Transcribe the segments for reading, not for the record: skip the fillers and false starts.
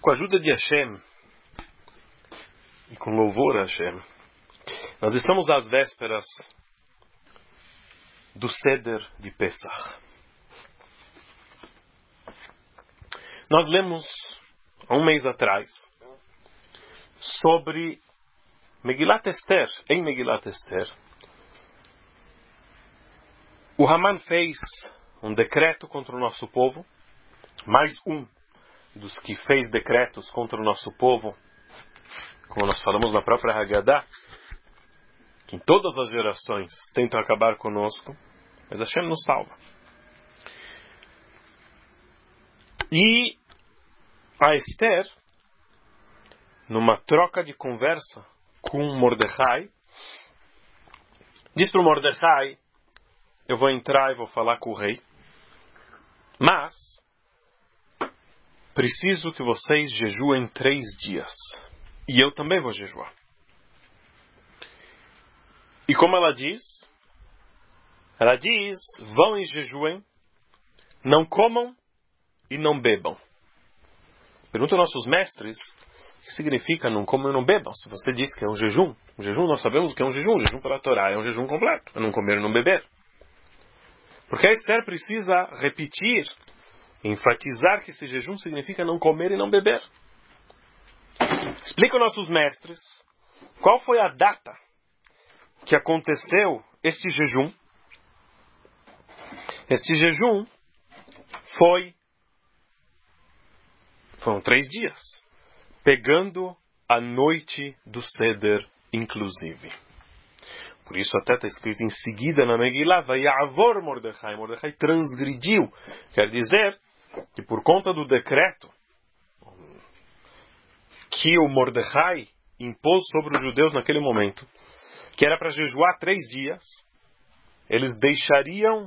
Com a ajuda de Hashem e com louvor a Hashem, nós estamos às vésperas do Seder de Pesach. Nós lemos há um mês atrás sobre Megilat Esther. Em Megilat Esther, o Haman fez um decreto contra o nosso povo, mais um dos que fez decretos contra o nosso povo, como nós falamos na própria Haggadah, que em todas as gerações tentam acabar conosco, mas Hashem nos salva. E a Esther, numa troca de conversa com Mordecai, diz para o Mordecai: eu vou entrar e vou falar com o rei, mas preciso que vocês jejuem 3 dias. E eu também vou jejuar. E como ela diz, vão e jejuem, não comam e não bebam. Pergunta aos nossos mestres, o que significa não comam e não bebam? Se você diz que é um jejum nós sabemos que é um jejum para a Torá é um jejum completo, é não comer e não beber. Porque a Esther precisa repetir, enfatizar que esse jejum significa não comer e não beber. Explica aos nossos mestres qual foi a data que aconteceu este jejum. Este jejum foram 3 dias, pegando a noite do Seder, inclusive. Por isso até está escrito em seguida na Megillah, Vayavor Mordecai. Mordecai transgrediu. Quer dizer que por conta do decreto que o Mordecai impôs sobre os judeus naquele momento, que era para jejuar 3 dias, eles deixariam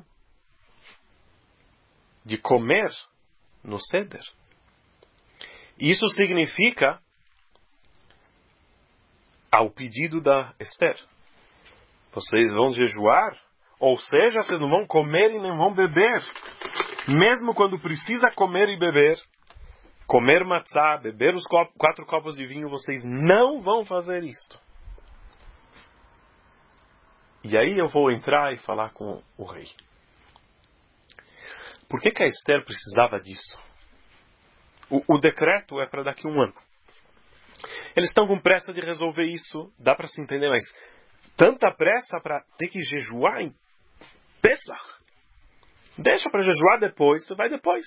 de comer no Seder. Isso significa, ao pedido da Esther, vocês vão jejuar, ou seja, vocês não vão comer e nem vão beber. Mesmo quando precisa comer e beber, comer matzá, beber os 4 copos de vinho, vocês não vão fazer isto. E aí eu vou entrar e falar com o rei. Por que a Esther precisava disso? O decreto é para daqui a 1 ano. Eles estão com pressa de resolver isso, dá para se entender, mas tanta pressa para ter que jejuar em Pesach? Deixa para jejuar depois, você vai depois.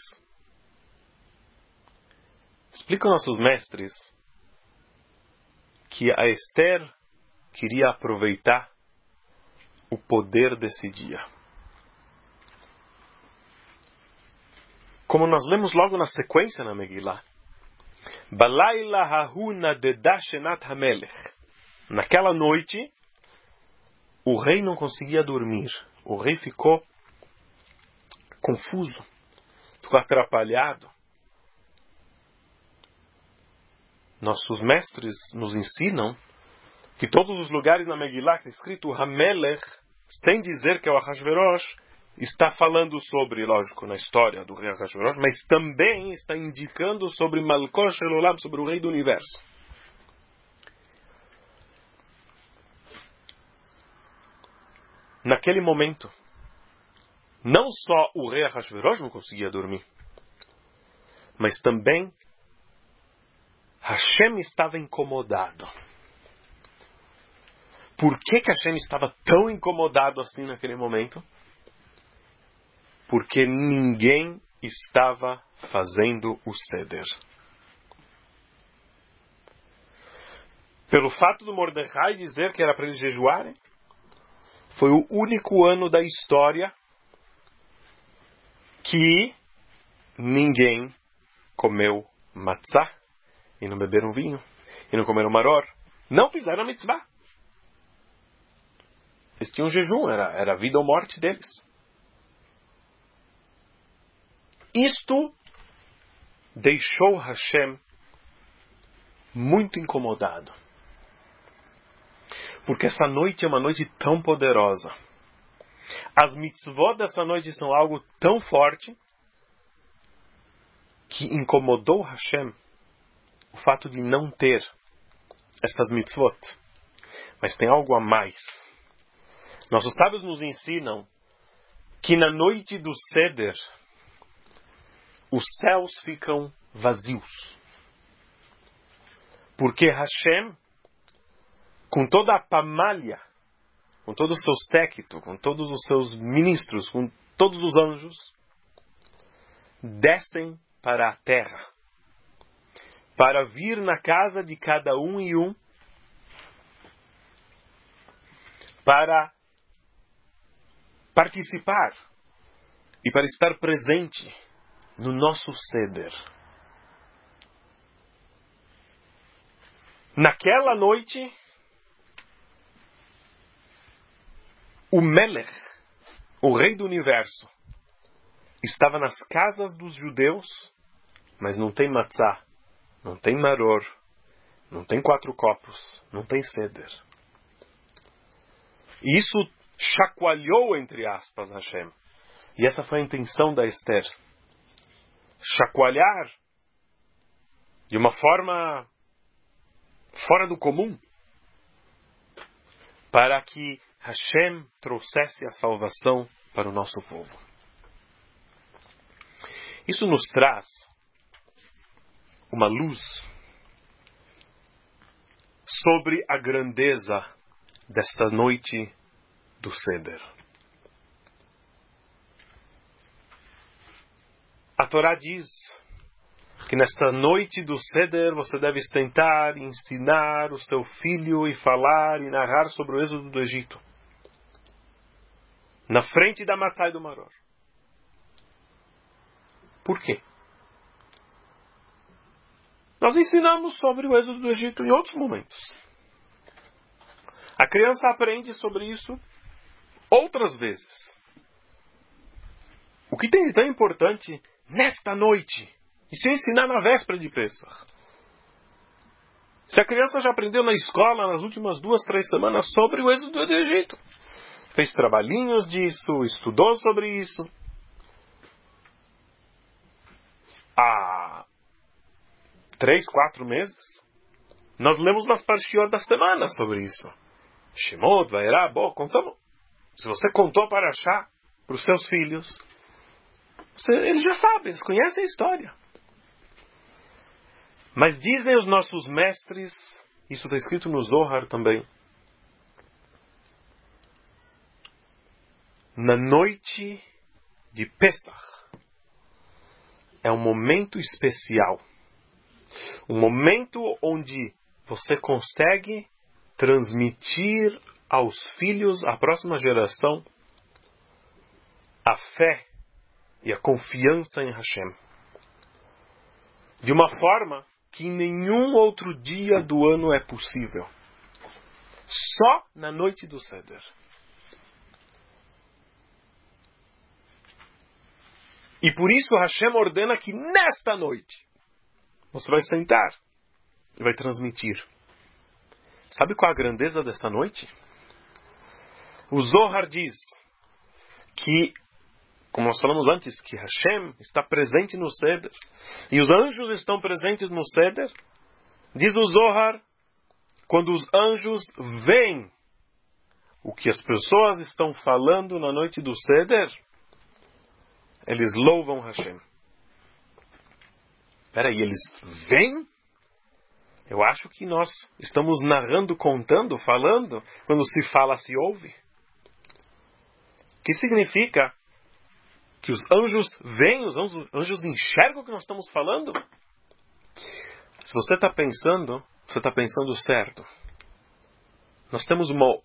Explica aos nossos mestres que a Esther queria aproveitar o poder desse dia. Como nós lemos logo na sequência na Megillah, Balayla hahuna dedashenat hamelech. Naquela noite, o rei não conseguia dormir. O rei ficou confuso, ficou atrapalhado. Nossos mestres nos ensinam que todos os lugares na Megillah que está escrito Hamelech, sem dizer que é o Ahasverosh, está falando sobre, lógico, na história do rei Ahasverosh, mas também está indicando sobre Malkosh Elolam, sobre o rei do universo. Naquele momento, não só o rei Ahasverosh não conseguia dormir, mas também Hashem estava incomodado. Por que Hashem estava tão incomodado assim naquele momento? Porque ninguém estava fazendo o Seder. Pelo fato do Mordecai dizer que era para eles jejuarem, foi o único ano da história que ninguém comeu matzá, e não beberam vinho, e não comeram maror. Não fizeram a mitzvah. Eles tinham jejum, era a vida ou morte deles. Isto deixou Hashem muito incomodado. Porque essa noite é uma noite tão poderosa. As mitzvot dessa noite são algo tão forte que incomodou Hashem o fato de não ter estas mitzvot. Mas tem algo a mais. Nossos sábios nos ensinam que na noite do Seder, os céus ficam vazios. Porque Hashem, com toda a pamalha, com todo o seu séquito, com todos os seus ministros, com todos os anjos, descem para a terra, para vir na casa de cada um e um, para participar e para estar presente no nosso Seder. Naquela noite, o Melech, o rei do universo, estava nas casas dos judeus, mas não tem matzá, não tem maror, não tem 4 copos, não tem Seder. E isso chacoalhou, entre aspas, Hashem. E essa foi a intenção da Esther. Chacoalhar de uma forma fora do comum, para que Hashem trouxesse a salvação para o nosso povo. Isso nos traz uma luz sobre a grandeza desta noite do Seder. A Torá diz que nesta noite do Seder você deve sentar e ensinar o seu filho e falar e narrar sobre o êxodo do Egito. Na frente da Matzá e do Maror. Por quê? Nós ensinamos sobre o êxodo do Egito em outros momentos. A criança aprende sobre isso outras vezes. O que tem de tão importante nesta noite? E se eu ensinar na véspera de Pesach? Se a criança já aprendeu na escola nas últimas 2, 3 semanas sobre o êxodo do Egito, fez trabalhinhos disso, estudou sobre isso. Há 3, 4 meses, nós lemos nas parshiot da semana sobre isso. Shemot, Vairá, contamos. Se você contou para Parashá para os seus filhos, eles já sabem, eles conhecem a história. Mas dizem os nossos mestres, isso está escrito no Zohar também, na noite de Pesach, é um momento especial. Um momento onde você consegue transmitir aos filhos, à próxima geração, a fé e a confiança em Hashem. De uma forma que em nenhum outro dia do ano é possível. Só na noite do Seder. E por isso Hashem ordena que nesta noite você vai sentar e vai transmitir. Sabe qual a grandeza desta noite? O Zohar diz que, como nós falamos antes, que Hashem está presente no Seder e os anjos estão presentes no Seder. Diz o Zohar, quando os anjos veem o que as pessoas estão falando na noite do Seder, eles louvam Hashem. Peraí, eles veem? Eu acho que nós estamos narrando, contando, falando. Quando se fala, se ouve. O que significa? Que os anjos veem, os anjos enxergam o que nós estamos falando? Se você está pensando certo. Nós temos uma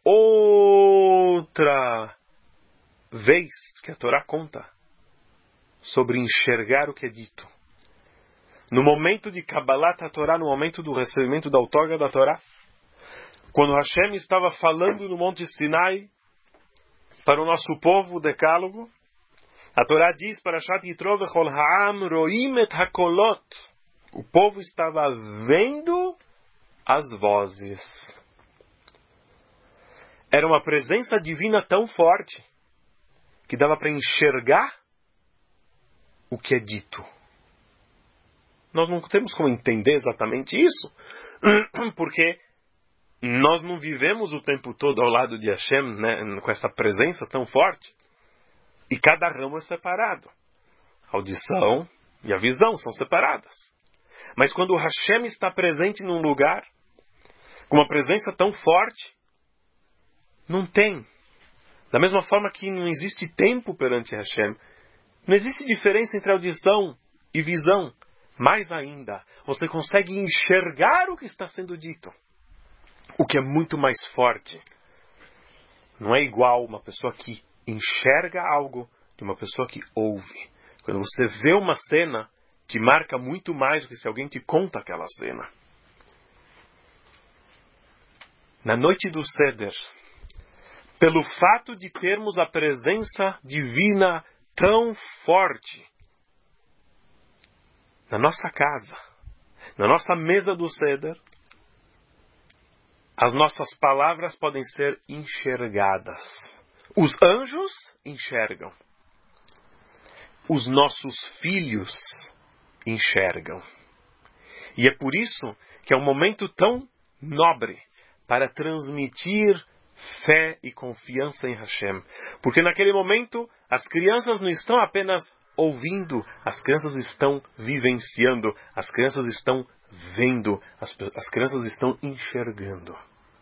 outra vez que a Torá conta sobre enxergar o que é dito. No momento de Kabbalat HaTorá, no momento do recebimento da outorga da Torá, quando Hashem estava falando no Monte Sinai para o nosso povo, o Decálogo, a Torá diz para Shat Yitro v'chol ha'am roim et hakolot. O povo estava vendo as vozes. Era uma presença divina tão forte que dava para enxergar o que é dito. Nós não temos como entender exatamente isso, porque nós não vivemos o tempo todo ao lado de Hashem, né, com essa presença tão forte. E cada ramo é separado. A audição e a visão são separadas. Mas quando Hashem está presente num lugar, com uma presença tão forte, não tem. Da mesma forma que não existe tempo perante Hashem, não existe diferença entre audição e visão. Mais ainda, você consegue enxergar o que está sendo dito. O que é muito mais forte. Não é igual uma pessoa que enxerga algo de uma pessoa que ouve. Quando você vê uma cena, te marca muito mais do que se alguém te conta aquela cena. Na noite do Seder, pelo fato de termos a presença divina tão forte na nossa casa, na nossa mesa do Seder, as nossas palavras podem ser enxergadas. Os anjos enxergam. Os nossos filhos enxergam. E é por isso que é um momento tão nobre para transmitir fé e confiança em Hashem. Porque naquele momento as crianças não estão apenas ouvindo, as crianças estão vivenciando, as crianças estão vendo, as crianças estão enxergando.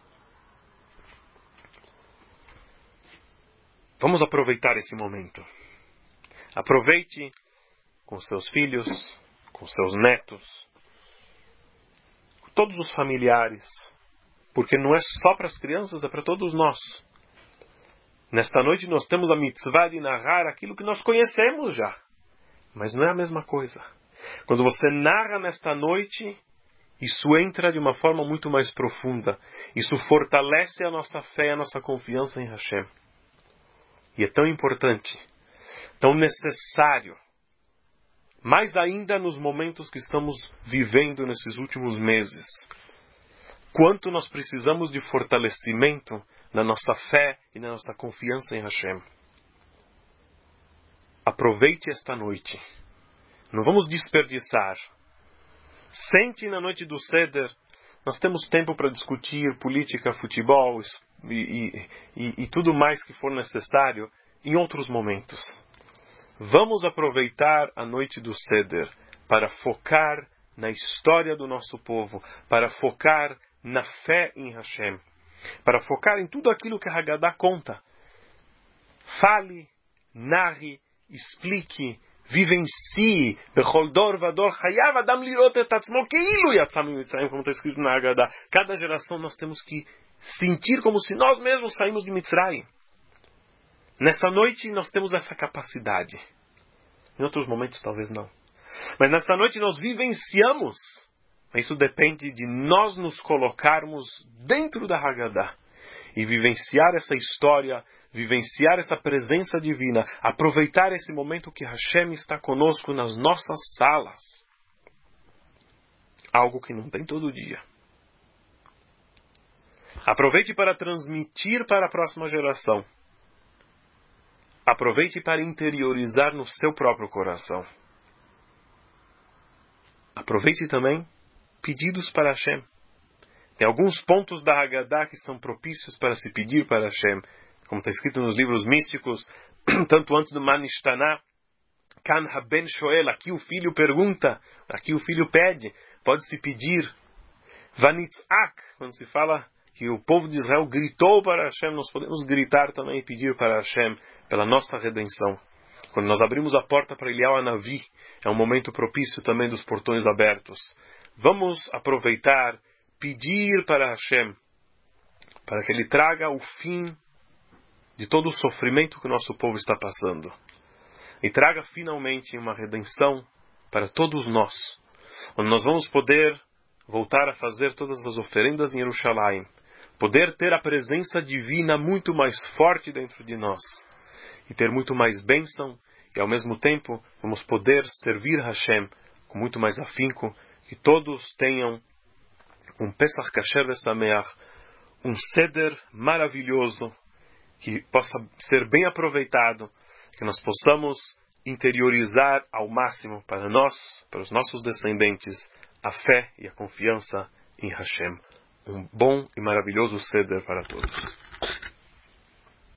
Vamos aproveitar esse momento. Aproveite com seus filhos, com seus netos, com todos os familiares, porque não é só para as crianças, é para todos nós. Nesta noite nós temos a mitzvah de narrar aquilo que nós conhecemos já, mas não é a mesma coisa. Quando você narra nesta noite, isso entra de uma forma muito mais profunda. Isso fortalece a nossa fé, a nossa confiança em Hashem. E é tão importante, tão necessário, mais ainda nos momentos que estamos vivendo nesses últimos meses. Quanto nós precisamos de fortalecimento na nossa fé e na nossa confiança em Hashem. Aproveite esta noite. Não vamos desperdiçar. Sente na noite do Seder. Nós temos tempo para discutir política, futebol e tudo mais que for necessário em outros momentos. Vamos aproveitar a noite do Seder para focar na história do nosso povo, para focar na fé em Hashem, para focar em tudo aquilo que a Haggadah conta. Fale, narre, explique, vivencie, bechol dor vador chayav adam lirot et atzmo keilu yatzam mitzrayim, como está escrito na Haggadah. Cada geração nós temos que sentir como se nós mesmos saímos de Mitzrayim. Nessa noite nós temos essa capacidade. Em outros momentos talvez não. Mas nessa noite nós vivenciamos. Isso depende de nós nos colocarmos dentro da Haggadah e vivenciar essa história, vivenciar essa presença divina, aproveitar esse momento que Hashem está conosco nas nossas salas. Algo que não tem todo dia. Aproveite para transmitir para a próxima geração. Aproveite para interiorizar no seu próprio coração. Aproveite também pedidos para Hashem. Tem alguns pontos da Haggadah que são propícios para se pedir para Hashem. Como está escrito nos livros místicos, tanto antes do Manishtaná, Kan haben shoel, aqui o filho pergunta, aqui o filho pede, pode-se pedir. Vanitzak, quando se fala que o povo de Israel gritou para Hashem, nós podemos gritar também e pedir para Hashem pela nossa redenção. Quando nós abrimos a porta para Eliyahu Hanavi, é um momento propício também dos portões abertos. Vamos aproveitar, pedir para Hashem, para que Ele traga o fim de todo o sofrimento que o nosso povo está passando. E traga finalmente uma redenção para todos nós, onde nós vamos poder voltar a fazer todas as oferendas em Jerusalém, poder ter a presença divina muito mais forte dentro de nós, e ter muito mais bênção, e ao mesmo tempo vamos poder servir Hashem com muito mais afinco, que todos tenham um Pesach Kasher Vesameach, um Seder maravilhoso, que possa ser bem aproveitado, que nós possamos interiorizar ao máximo para nós, para os nossos descendentes, a fé e a confiança em Hashem. Um bom e maravilhoso Seder para todos.